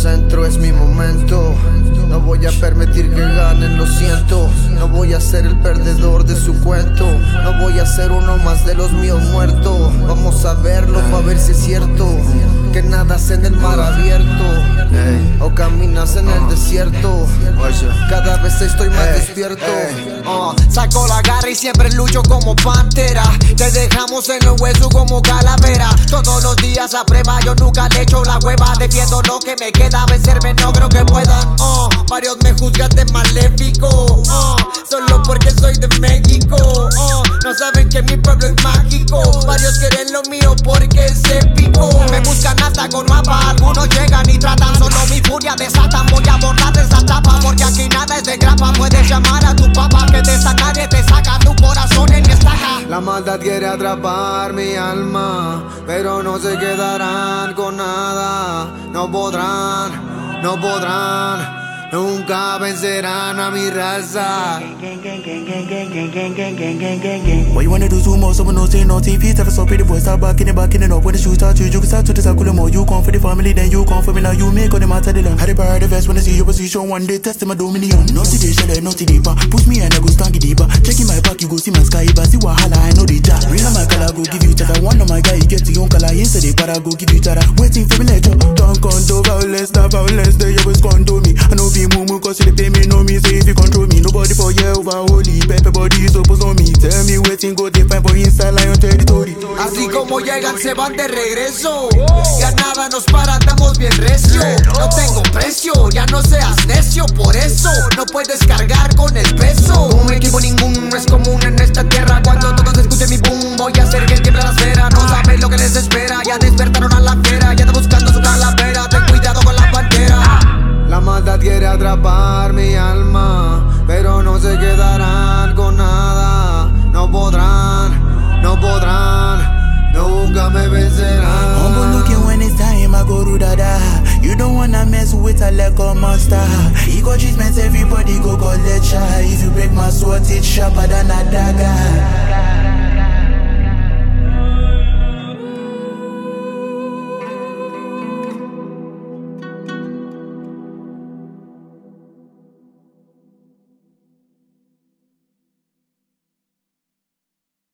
concentro, es mi momento. No voy a permitir que ganen, lo siento. No voy a ser el perdedor de su cuento. No voy a ser uno más de los míos muertos. Vamos a verlo para ver si es cierto que nadas en el mar abierto o caminas en el desierto. Cada vez estoy más despierto. Saco la garra y siempre lucho como pantera. Te dejamos en los huesos como calavera. Todos los días a prueba, yo nunca le echo la hueva. Defiendo lo que me queda, vencerme no creo que puedan. Varios me juzgan de maléfico, solo porque soy de México. No saben que mi pueblo es mágico. Varios quieren lo mío porque es épico. Me buscan hasta con mapa, algunos llegan y tratan. Solo mi furia desatan, voy a abordar esa etapa. Porque aquí nada es de grapa. Puedes llamar a tu papá que de esa calle te saca tu corazón en mi estaca. La maldad quiere atrapar mi alma, pero no se quedarán con nada. No podrán, no podrán. Nunca vencerán a mi raza. What you wanna do too much, someone no say no TV. Never so pretty boy, start backing it up. When the shoes start to, you can start to the more. You come for the family, then you come for me. Now you make all the matter the long. Had a bar the vest when I see your position. One day test my dominion. No see the shell, no see deeper. Push me and I go stanky deeper. Checking my back, you go see my sky. But see what I know the jar. Real my color, go give you that. One of my guy, you get your own color. Yesterday, but I go give you that. Waiting for me later. Don't condo violence, the violence. They always condo me. I know be mumu, cause they pay me, know me. Say if you control me, nobody for you over holy. Everybody is opposed on me. Tell me waiting, go define for inside lion territory. Así como llegan, se van de regreso. Ya nada nos para, andamos bien recio. No tengo precio, ya no seas necio. Por eso no puedes cargar con el peso. Un equipo ninguno es común en esta tierra. Cuando todos escuchen mi boom, voy a hacer que tiemble la acera. No sabes lo que les espera, ya despertaron a la fiera. Ya anda buscando su calavera, ten cuidado con la pantera. La maldad quiere atrapar mi alma, pero no se quedarán con nada. No podrán, no podrán, nunca me vencerán. Humble looking when it's time, I go to dada. You don't wanna mess with a legal monster. Ego treatments, everybody go collect. If you break my sword, it's sharper than a dagger.